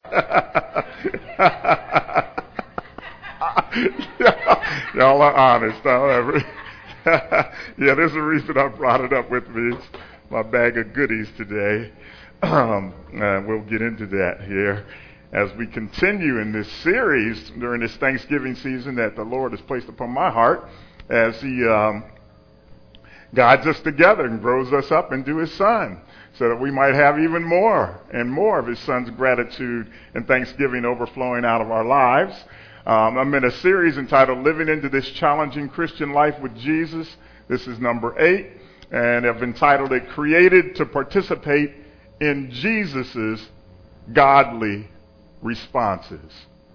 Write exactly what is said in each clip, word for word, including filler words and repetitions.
Y'all are honest. Huh? Yeah, there's a reason I brought it up with me. It's my bag of goodies today. Um, uh, we'll get into that here as we continue in this series during this Thanksgiving season that the Lord has placed upon my heart as He um, guides us together and grows us up into His Son, so that we might have even more and more of His Son's gratitude and thanksgiving overflowing out of our lives. Um, I'm in a series entitled Living into This Challenging Christian Life with Jesus. This is number eight, and I've entitled it Created to Participate in Jesus's Godly Responses.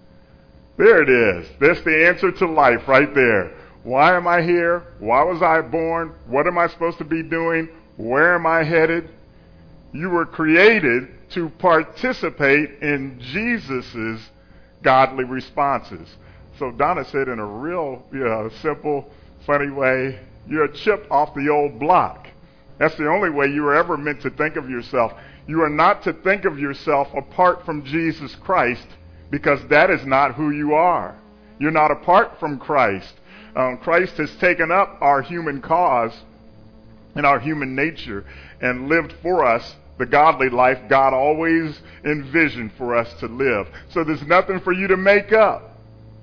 There it is. That's the answer to life right there. Why am I here? Why was I born? What am I supposed to be doing? Where am I headed? You were created to participate in Jesus's godly responses. So Donna said in a real, you know, simple, funny way, you're a chip off the old block. That's the only way you were ever meant to think of yourself. You are not to think of yourself apart from Jesus Christ, because that is not who you are. You're not apart from Christ. Um, Christ has taken up our human cause and our human nature and lived for us the godly life God always envisioned for us to live. So there's nothing for you to make up.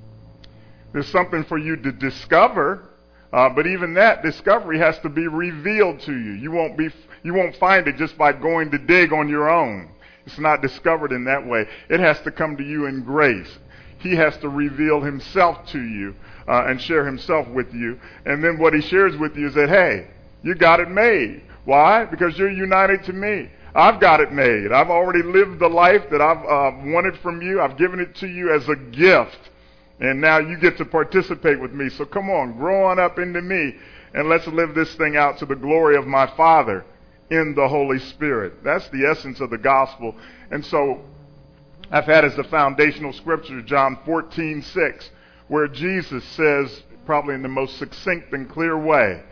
There's something for you to discover, uh, but even that discovery has to be revealed to you. You won't be, you won't find it just by going to dig on your own. It's not discovered in that way. It has to come to you in grace. He has to reveal Himself to you uh, and share Himself with you. And then what He shares with you is that, hey, you got it made. Why? Because you're united to me. I've got it made. I've already lived the life that I've uh, wanted from you. I've given it to you as a gift. And now you get to participate with me. So come on, grow on up into me, and let's live this thing out to the glory of my Father in the Holy Spirit. That's the essence of the gospel. And so I've had as the foundational scripture John fourteen six, where Jesus says, probably in the most succinct and clear way,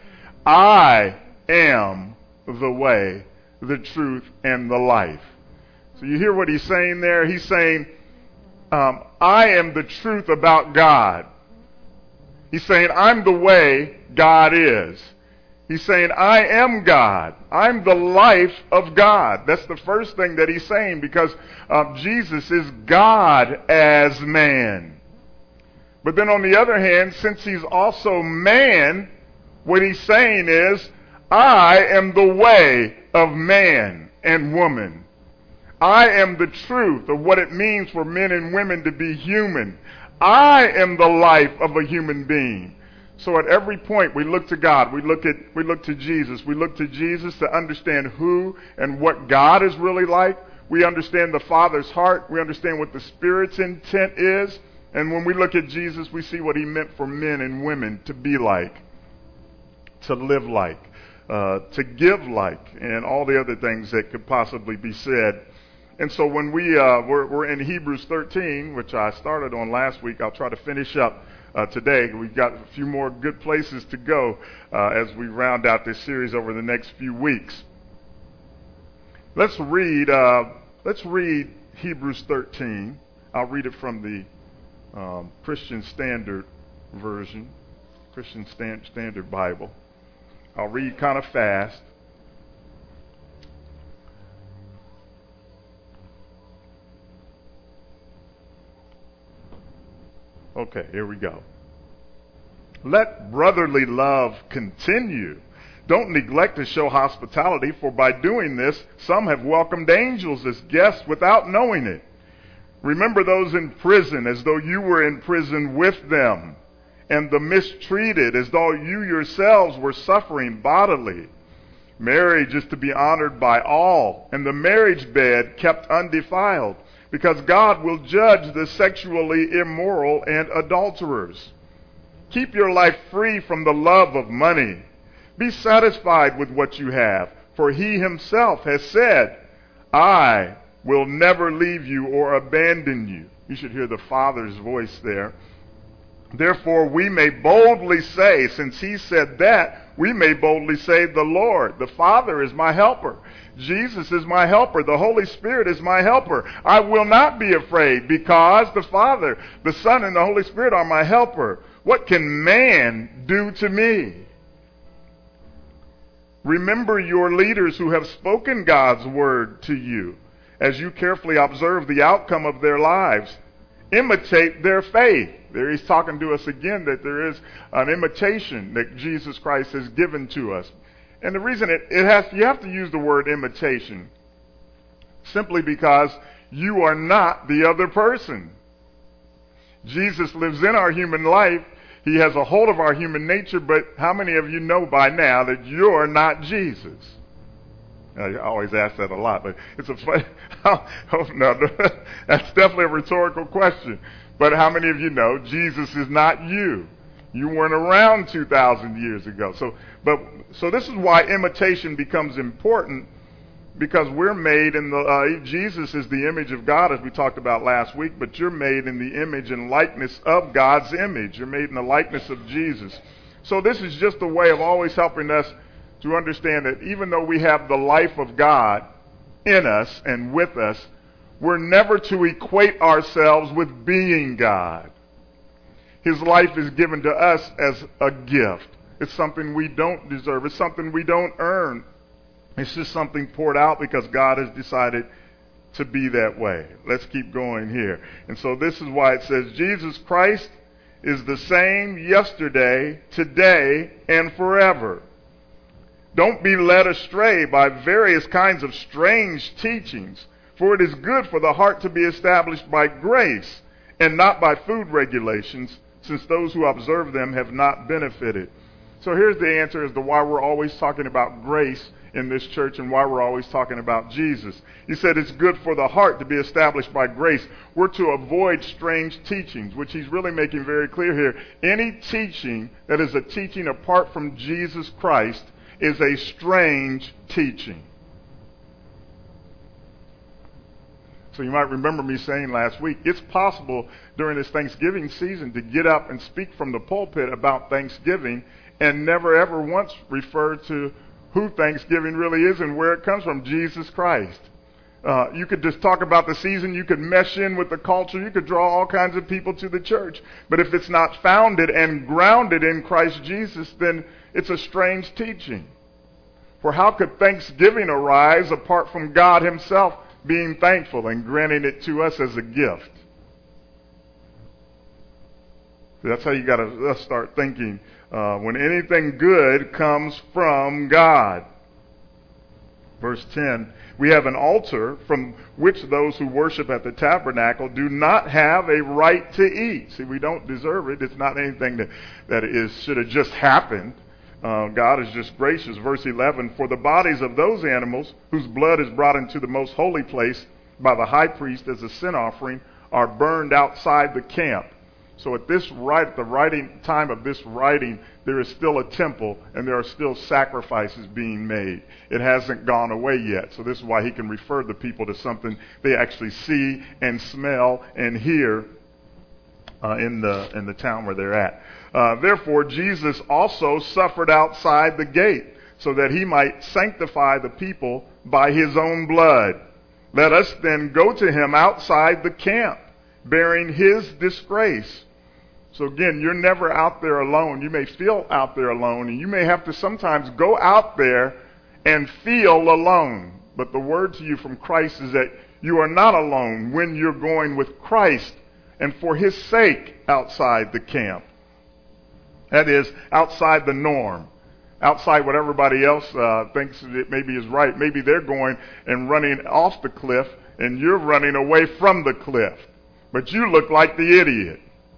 I am the way, the truth, and the life. So you hear what He's saying there? He's saying, um, I am the truth about God. He's saying, I'm the way God is. He's saying, I am God. I'm the life of God. That's the first thing that He's saying, because um, Jesus is God as man. But then on the other hand, since He's also man, what He's saying is, I am the way of man and woman. I am the truth of what it means for men and women to be human. I am the life of a human being. So at every point we look to God, we look at we look to Jesus. We look to Jesus to understand who and what God is really like. We understand the Father's heart. We understand what the Spirit's intent is. And when we look at Jesus, we see what He meant for men and women to be like, to live like, uh, to give like, and all the other things that could possibly be said. And so when we, uh, we're, we're in Hebrews thirteen, which I started on last week, I'll try to finish up uh, today. We've got a few more good places to go uh, as we round out this series over the next few weeks. Let's read, uh, let's read Hebrews thirteen. I'll read it from the um, Christian Standard Version, Christian Stand, Standard Bible. I'll read kind of fast. Okay, here we go. Let brotherly love continue. Don't neglect to show hospitality, for by doing this, some have welcomed angels as guests without knowing it. Remember those in prison as though you were in prison with them, and the mistreated as though you yourselves were suffering bodily. Marriage is to be honored by all, and the marriage bed kept undefiled, because God will judge the sexually immoral and adulterers. Keep your life free from the love of money. Be satisfied with what you have, for He Himself has said, I will never leave you or abandon you. You should hear the Father's voice there. Therefore, we may boldly say, since he said that, we may boldly say, the Lord, the Father is my helper. Jesus is my helper. The Holy Spirit is my helper. I will not be afraid because the Father, the Son, and the Holy Spirit are my helper. What can man do to me? Remember your leaders who have spoken God's word to you as you carefully observe the outcome of their lives. Imitate their faith. There he's talking to us again that there is an imitation that Jesus Christ has given to us. And the reason it, it has, you have to use the word imitation simply because you are not the other person. Jesus lives in our human life. He has a hold of our human nature, but how many of you know by now that you're not Jesus? I always ask that a lot, but it's a fun, oh, no, that's definitely a rhetorical question. But how many of you know Jesus is not you? You weren't around two thousand years ago. So, but so this is why imitation becomes important, because we're made in the uh, Jesus is the image of God, as we talked about last week. But you're made in the image and likeness of God's image. You're made in the likeness of Jesus. So this is just a way of always helping us to understand that even though we have the life of God in us and with us, we're never to equate ourselves with being God. His life is given to us as a gift. It's something we don't deserve. It's something we don't earn. It's just something poured out because God has decided to be that way. Let's keep going here. And so this is why it says Jesus Christ is the same yesterday, today, and forever. Don't be led astray by various kinds of strange teachings, for it is good for the heart to be established by grace and not by food regulations, since those who observe them have not benefited. So here's the answer as to why we're always talking about grace in this church and why we're always talking about Jesus. He said it's good for the heart to be established by grace. We're to avoid strange teachings, which he's really making very clear here. Any teaching that is a teaching apart from Jesus Christ is a strange teaching. So you might remember me saying last week, it's possible during this Thanksgiving season to get up and speak from the pulpit about Thanksgiving and never ever once refer to who Thanksgiving really is and where it comes from, Jesus Christ. Uh, you could just talk about the season, you could mesh in with the culture, you could draw all kinds of people to the church. But if it's not founded and grounded in Christ Jesus, then it's a strange teaching. For how could Thanksgiving arise apart from God himself being thankful and granting it to us as a gift? That's how you got to start thinking. Uh, when anything good comes from God. Verse ten, we have an altar from which those who worship at the tabernacle do not have a right to eat. See, we don't deserve it. It's not anything that, that is should have just happened. Uh, God is just gracious. Verse eleven, for the bodies of those animals whose blood is brought into the most holy place by the high priest as a sin offering are burned outside the camp. So at this right, at the writing time of this writing, there is still a temple and there are still sacrifices being made. It hasn't gone away yet. So this is why he can refer the people to something they actually see and smell and hear uh, in the in the town where they're at. Uh, therefore, Jesus also suffered outside the gate so that he might sanctify the people by his own blood. Let us then go to him outside the camp, bearing his disgrace. So again, you're never out there alone. You may feel out there alone, and you may have to sometimes go out there and feel alone. But the word to you from Christ is that you are not alone when you're going with Christ and for his sake outside the camp. That is, outside the norm. Outside what everybody else uh, thinks it maybe is right. Maybe they're going and running off the cliff, and you're running away from the cliff. But you look like the idiot.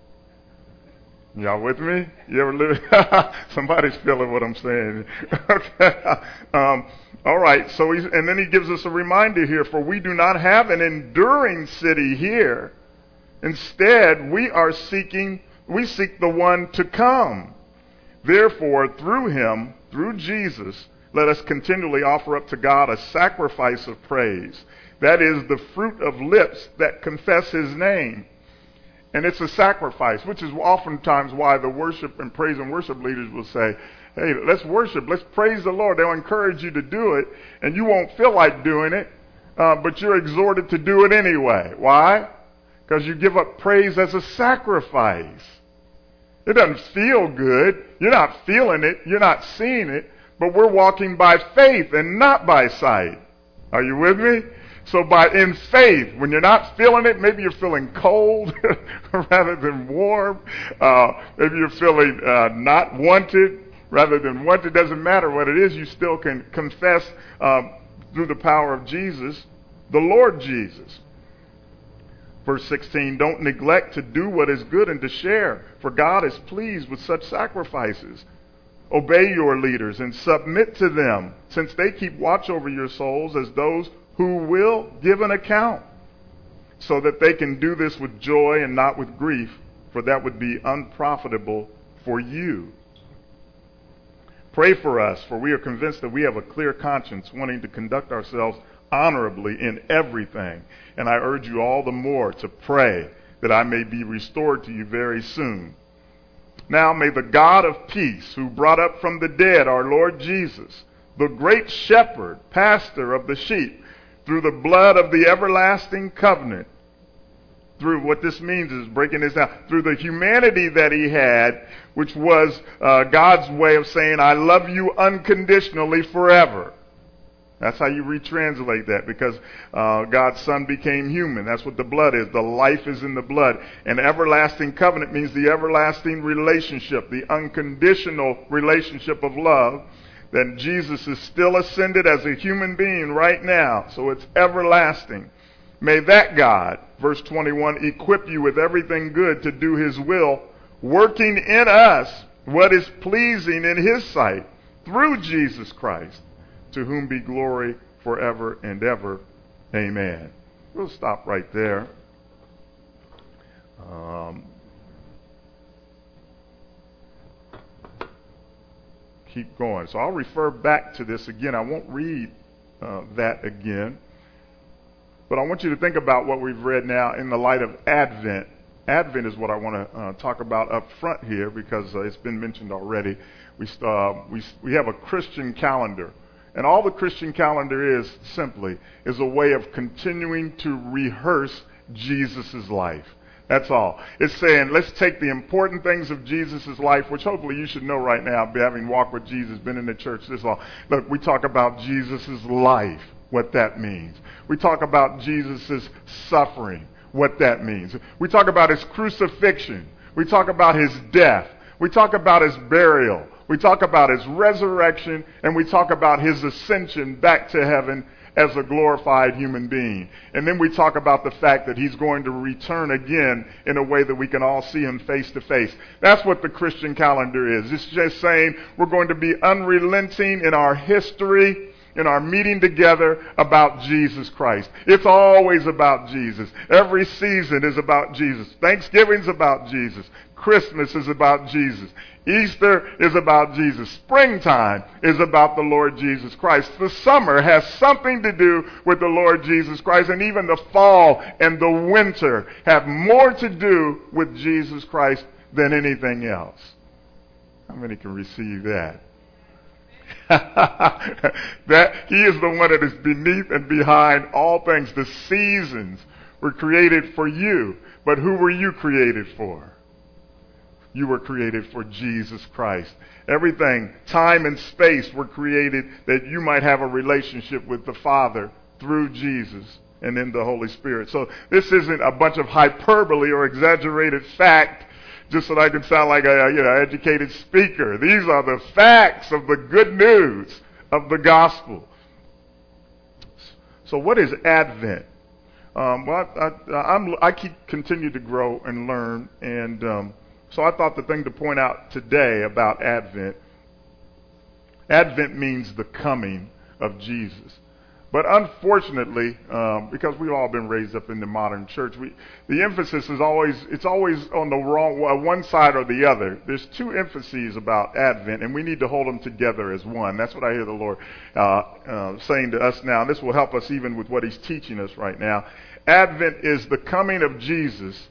Y'all with me? You ever live? Somebody's feeling what I'm saying. Okay. Um, all right. So, he's, and then he gives us a reminder here: for we do not have an enduring city here. Instead, we are seeking. We seek the one to come. Therefore, through him, through Jesus, let us continually offer up to God a sacrifice of praise. That is the fruit of lips that confess his name. And it's a sacrifice, which is oftentimes why the worship and praise and worship leaders will say, hey, let's worship, let's praise the Lord. They'll encourage you to do it, and you won't feel like doing it, uh, but you're exhorted to do it anyway. Why? Because you give up praise as a sacrifice. It doesn't feel good. You're not feeling it. You're not seeing it. But we're walking by faith and not by sight. Are you with me? So by in faith, when you're not feeling it, maybe you're feeling cold rather than warm. Uh, maybe you're feeling uh, not wanted rather than wanted. Doesn't matter what it is. You still can confess uh, through the power of Jesus, the Lord Jesus. Verse sixteen, don't neglect to do what is good and to share, for God is pleased with such sacrifices. Obey your leaders and submit to them, since they keep watch over your souls as those who will give an account, so that they can do this with joy and not with grief, for that would be unprofitable for you. Pray for us, for we are convinced that we have a clear conscience, wanting to conduct ourselves honorably in everything. And I urge you all the more to pray that I may be restored to you very soon. Now may the God of peace, who brought up from the dead our Lord Jesus, the great shepherd, pastor of the sheep, through the blood of the everlasting covenant, through what this means is breaking this down, through the humanity that he had, which was uh, God's way of saying, I love you unconditionally forever. That's how you retranslate that, because uh, God's Son became human. That's what the blood is. The life is in the blood. And everlasting covenant means the everlasting relationship, the unconditional relationship of love. Then Jesus is still ascended as a human being right now. So it's everlasting. May that God, verse twenty-one, equip you with everything good to do his will, working in us what is pleasing in his sight through Jesus Christ, to whom be glory forever and ever. Amen. We'll stop right there. Um, keep going. So I'll refer back to this again. I won't read uh, that again. But I want you to think about what we've read now in the light of Advent. Advent is what I want to uh, talk about up front here, because uh, it's been mentioned already. We, uh, we, we have a Christian calendar. And all the Christian calendar is simply is a way of continuing to rehearse Jesus' life. That's all. It's saying, let's take the important things of Jesus' life, which hopefully you should know right now, having walked with Jesus, been in the church this long. Look, we talk about Jesus' life, what that means. We talk about Jesus' suffering, what that means. We talk about his crucifixion. We talk about his death. We talk about his burial. We talk about his resurrection, and we talk about his ascension back to heaven as a glorified human being. And then we talk about the fact that he's going to return again in a way that we can all see him face to face. That's what the Christian calendar is. It's just saying we're going to be unrelenting in our history, in our meeting together about Jesus Christ. It's always about Jesus. Every season is about Jesus. Thanksgiving's about Jesus. Christmas is about Jesus. Easter is about Jesus. Springtime is about the Lord Jesus Christ. The summer has something to do with the Lord Jesus Christ, and even the fall and the winter have more to do with Jesus Christ than anything else. How many can receive that? That he is the one that is beneath and behind all things. The seasons were created for you, but who were you created for? You were created for Jesus Christ. Everything, time and space, were created that you might have a relationship with the Father through Jesus and in the Holy Spirit. So this isn't a bunch of hyperbole or exaggerated fact just so that I can sound like a you know educated speaker. These are the facts of the good news of the gospel. So what is Advent? Um, well, I, I, I'm, I keep continue to grow and learn, and um, so I thought the thing to point out today about Advent, Advent means the coming of Jesus. But unfortunately, um, because we've all been raised up in the modern church, we, the emphasis is always, it's always on the wrong, one side or the other. There's two emphases about Advent, and we need to hold them together as one. That's what I hear the Lord uh, uh, saying to us now. And this will help us even with what he's teaching us right now. Advent is the coming of Jesus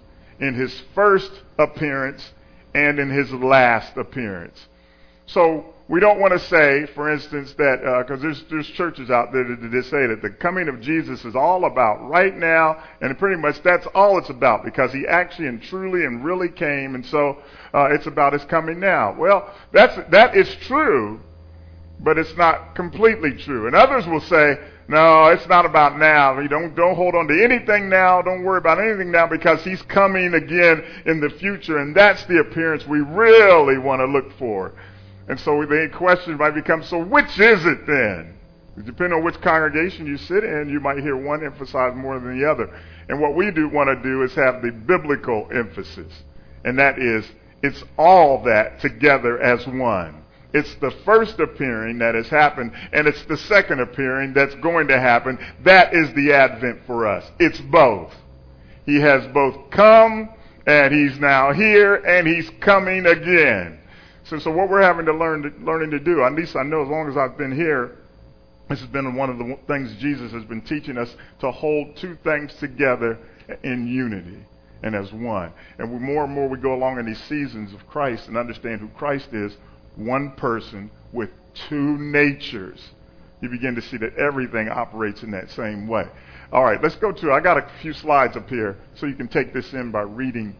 in his first appearance and in his last appearance. So we don't want to say, for instance, that because uh, there's, there's churches out there that, that say that the coming of Jesus is all about right now, and pretty much that's all it's about, because he actually and truly and really came, and so uh, it's about his coming now. Well, that's that is true, but it's not completely true. And others will say, no, it's not about now. You don't don't hold on to anything now. Don't worry about anything now, because he's coming again in the future, and that's the appearance we really want to look for. And so the question might become, so which is it then? Depending on which congregation you sit in, you might hear one emphasized more than the other. And what we do want to do is have the biblical emphasis. And that is, it's all that together as one. It's the first appearing that has happened, and it's the second appearing that's going to happen. That is the Advent for us. It's both. He has both come, and he's now here, and he's coming again. So, so what we're having to learn, to, learning to do, at least I know as long as I've been here, this has been one of the things Jesus has been teaching us, to hold two things together in unity and as one. And we, more and more we go along in these seasons of Christ and understand who Christ is, one person with two natures, you begin to see that everything operates in that same way. All right, let's go to, I got a few slides up here so you can take this in by reading.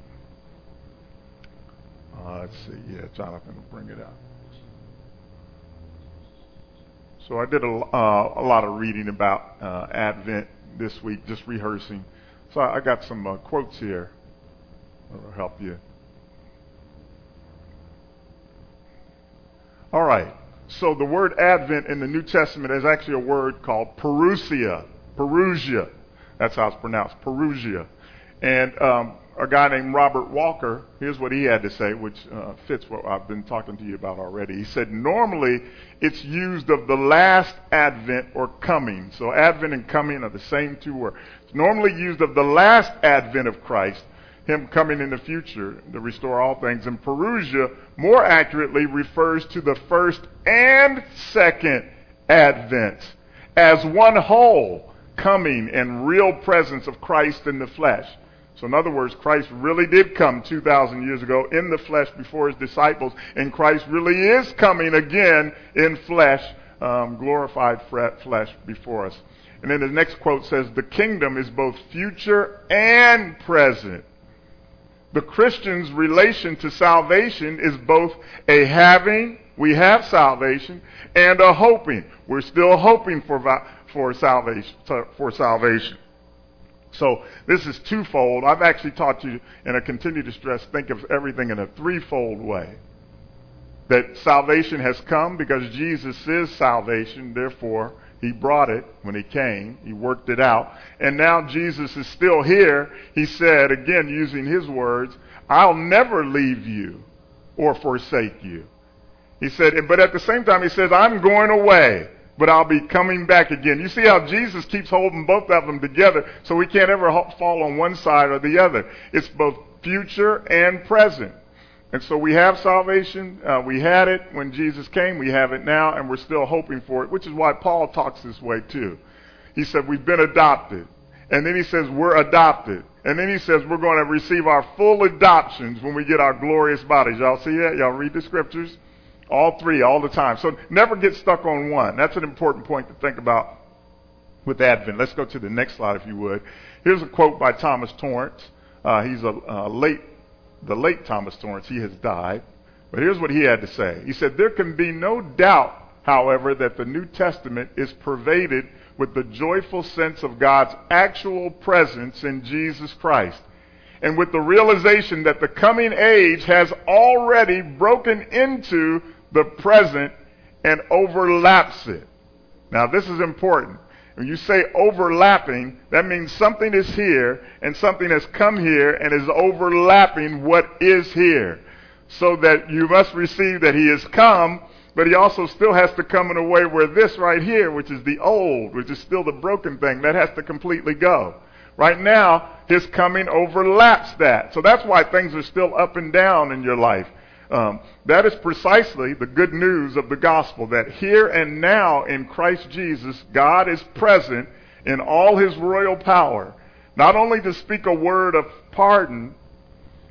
Uh, let's see, yeah, Jonathan will bring it out. So I did a, uh, a lot of reading about uh, Advent this week, just rehearsing. So I, I got some uh, quotes here that will help you. All right, so the word Advent in the New Testament is actually a word called Parousia. Parousia, that's how it's pronounced, Parousia. And um, a guy named Robert Walker, here's what he had to say, which uh, fits what I've been talking to you about already. He said, normally it's used of the last advent or coming. So advent and coming are the same two words. It's normally used of the last advent of Christ, him coming in the future to restore all things. And Parousia more accurately refers to the first and second advent as one whole coming and real presence of Christ in the flesh. So in other words, Christ really did come two thousand years ago in the flesh before his disciples, and Christ really is coming again in flesh, um, glorified flesh before us. And then the next quote says, the kingdom is both future and present. The Christian's relation to salvation is both a having, we have salvation, and a hoping. We're still hoping for for salvation. For salvation. So this is twofold. I've actually taught you, and I continue to stress, think of everything in a threefold way. That salvation has come because Jesus is salvation, therefore he brought it when he came. He worked it out. And now Jesus is still here. He said, again, using his words, I'll never leave you or forsake you. He said, but at the same time, he says, I'm going away, but I'll be coming back again. You see how Jesus keeps holding both of them together, so we can't ever fall on one side or the other. It's both future and present. And so we have salvation. Uh, we had it when Jesus came. We have it now, and we're still hoping for it, which is why Paul talks this way too. He said we've been adopted. And then he says we're adopted. And then he says we're going to receive our full adoptions when we get our glorious bodies. Y'all see that? Y'all read the scriptures? All three, all the time. So never get stuck on one. That's an important point to think about with Advent. Let's go to the next slide, if you would. Here's a quote by Thomas Torrance. Uh, he's a, a late The late Thomas Torrance, he has died. But here's what he had to say. He said, there can be no doubt, however, that the New Testament is pervaded with the joyful sense of God's actual presence in Jesus Christ, and with the realization that the coming age has already broken into the present and overlaps it. Now, this is important. When you say overlapping, that means something is here and something has come here and is overlapping what is here. So that you must receive that he has come, but he also still has to come in a way where this right here, which is the old, which is still the broken thing, that has to completely go. Right now, his coming overlaps that. So that's why things are still up and down in your life. Um, that is precisely the good news of the gospel, that here and now in Christ Jesus, God is present in all his royal power, not only to speak a word of pardon,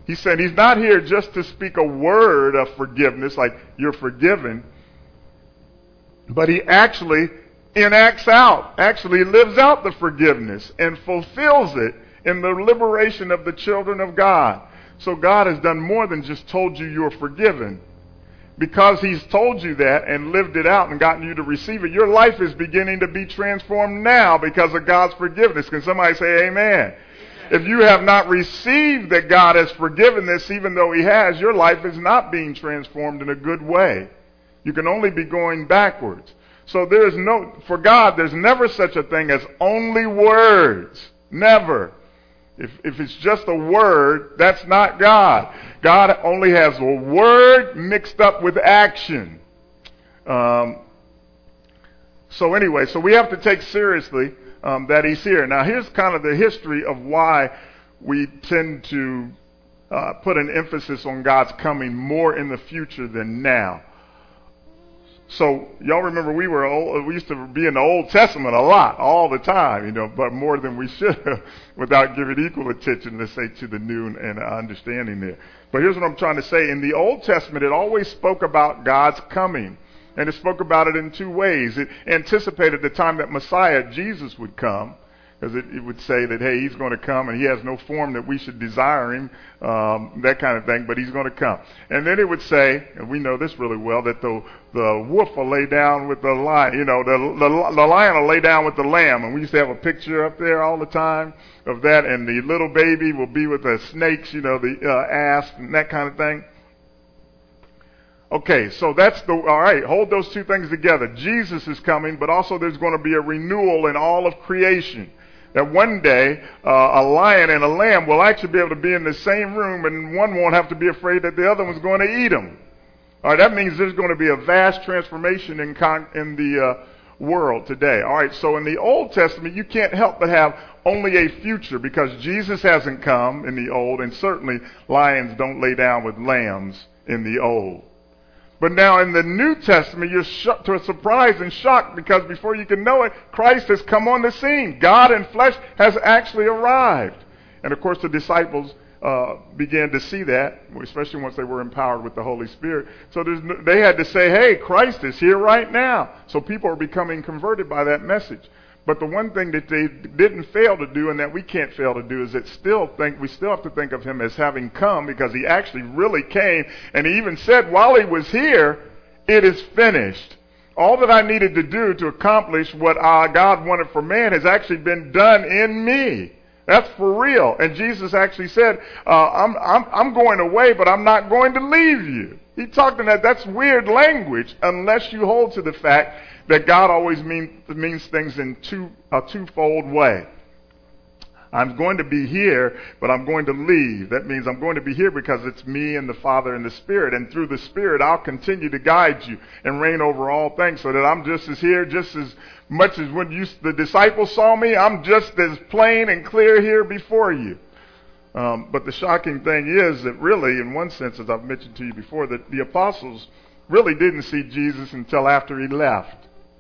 He said he's not here just to speak a word of forgiveness, like you're forgiven, but he actually enacts out, actually lives out the forgiveness and fulfills it in the liberation of the children of God. So God has done more than just told you you're forgiven. Because he's told you that and lived it out and gotten you to receive it, your life is beginning to be transformed now because of God's forgiveness. Can somebody say amen? If you have not received that God has forgiven this, even though he has, your life is not being transformed in a good way. You can only be going backwards. So there is no, for God, there's never such a thing as only words. Never. If, if it's just a word, that's not God. God only has a word mixed up with action. Um, so anyway, so we have to take seriously um, that he's here. Now here's kind of the history of why we tend to uh, put an emphasis on God's coming more in the future than now. So y'all remember we were old, we used to be in the Old Testament a lot, all the time, you know, but more than we should have, without giving equal attention, let's say, to the new and understanding there. But here's what I'm trying to say. In the Old Testament, it always spoke about God's coming. And it spoke about it in two ways. It anticipated the time that Messiah, Jesus, would come. Because it, it would say that, hey, he's going to come and he has no form that we should desire him, um, that kind of thing, but he's going to come. And then it would say, and we know this really well, that the the wolf will lay down with the lion, you know, the, the, the lion will lay down with the lamb. And we used to have a picture up there all the time of that, and the little baby will be with the snakes, you know, the uh, asp and that kind of thing. Okay, so that's the, all right, hold those two things together. Jesus is coming, but also there's going to be a renewal in all of creation. That one day, uh, a lion and a lamb will actually be able to be in the same room, and one won't have to be afraid that the other one's going to eat them. All right, that means there's going to be a vast transformation in con- in the uh, world today. All right, so in the Old Testament, you can't help but have only a future because Jesus hasn't come in the Old, and certainly lions don't lay down with lambs in the Old. But now in the New Testament, you're sh- to a surprise and shocked because before you can know it, Christ has come on the scene. God in flesh has actually arrived. And of course, the disciples uh, began to see that, especially once they were empowered with the Holy Spirit. So there's no, they had to say, hey, Christ is here right now. So people are becoming converted by that message. But the one thing that they didn't fail to do and that we can't fail to do is that still think we still have to think of him as having come because he actually really came. And he even said while he was here, it is finished. All that I needed to do to accomplish what uh, God wanted for man has actually been done in me. That's for real. And Jesus actually said, uh, I'm, I'm, I'm going away, but I'm not going to leave you. He talked in that. That's weird language unless you hold to the fact that God always mean, means things in two, a twofold way. I'm going to be here, but I'm going to leave. That means I'm going to be here because it's me and the Father and the Spirit. And through the Spirit, I'll continue to guide you and reign over all things so that I'm just as here, just as much as when you, the disciples saw me, I'm just as plain and clear here before you. Um, but the shocking thing is that really, in one sense, as I've mentioned to you before, that the apostles really didn't see Jesus until after he left.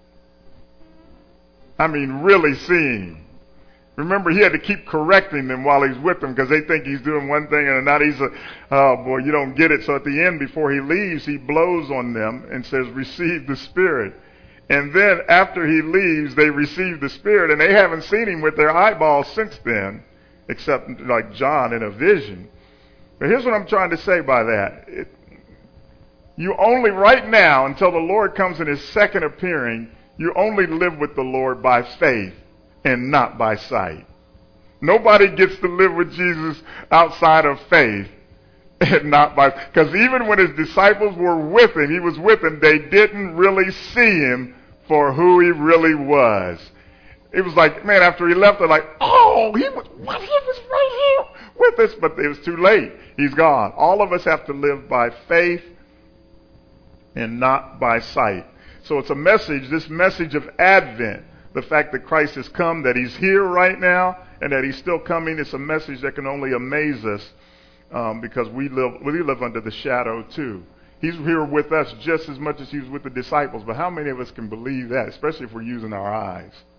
I mean, really seeing. Remember, he had to keep correcting them while he's with them because they think he's doing one thing and not. He's a, oh boy, you don't get it. So at the end, before he leaves, he blows on them and says, receive the Spirit. And then after he leaves, they receive the Spirit, and they haven't seen him with their eyeballs since then, except like John in a vision. But here's what I'm trying to say by that. It, you only, right now, until the Lord comes in his second appearing, you only live with the Lord by faith and not by sight. Nobody gets to live with Jesus outside of faith and not by, because even when his disciples were with him, he was with them, they didn't really see him for who he really was. It was like, man, after he left, they're like, oh, he was, what, he was right here with us, but it was too late. He's gone. All of us have to live by faith and not by sight. So it's a message, this message of Advent, the fact that Christ has come, that he's here right now, and that he's still coming. It's a message that can only amaze us um, because we live, we live under the shadow too. He's here with us just as much as he was with the disciples, but how many of us can believe that, especially if we're using our eyes?